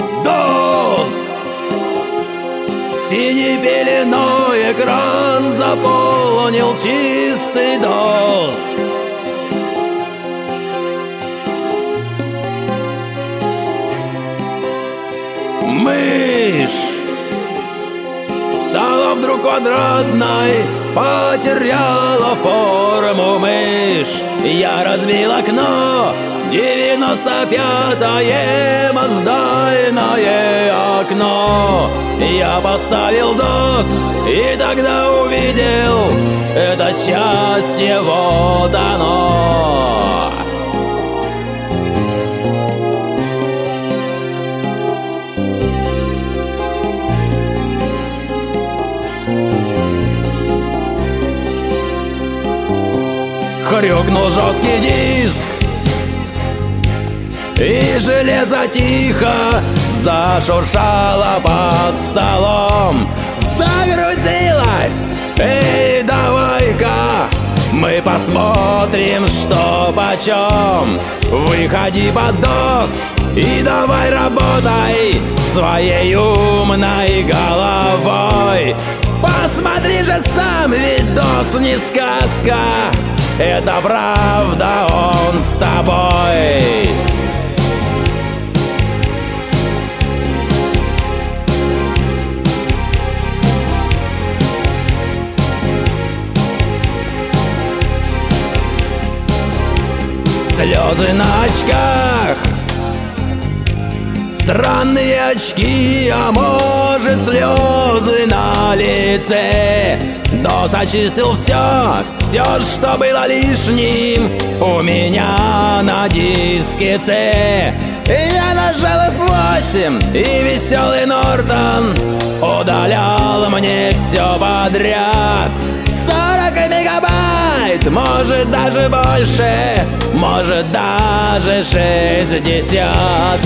DOS! Синей пеленой экран заполнил чистый DOS. Мышь стала вдруг квадратной, потеряла форму мышь. Я разбил окно, 95-е моздайное окно. Я поставил DOS и тогда увидел это счастье, вот оно. Хрюкнул жесткий диск, и железо тихо зашуршало под столом. Загрузилось, эй, давай-ка мы посмотрим, что почем. Выходи под DOS и давай работай своей умной головой. Посмотри же сам, ведь DOS не сказка, это правда, он с тобой. Слезы на очках, странные очки, а может слезы на лице. DOS очистил все, что было лишним у меня на диске C. Я нажал F8, и веселый Нортон удалял мне все подряд. 40 мегабайт, может даже больше, может даже 60.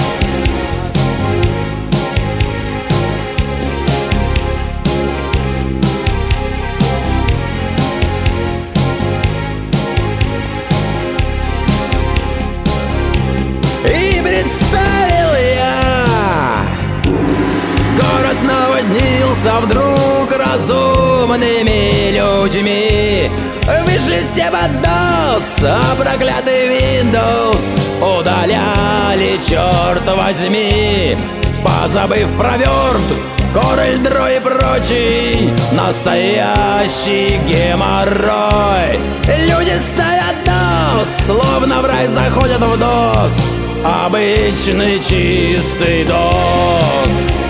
И представил я, город наводнился вдруг разумными людьми. Вышли все под DOS, а проклятый Windows удаляли, черт возьми, позабыв про Word, CorelDRAW и прочий настоящий геморрой. Люди ставят DOS, словно в рай заходят в DOS, обычный чистый DOS.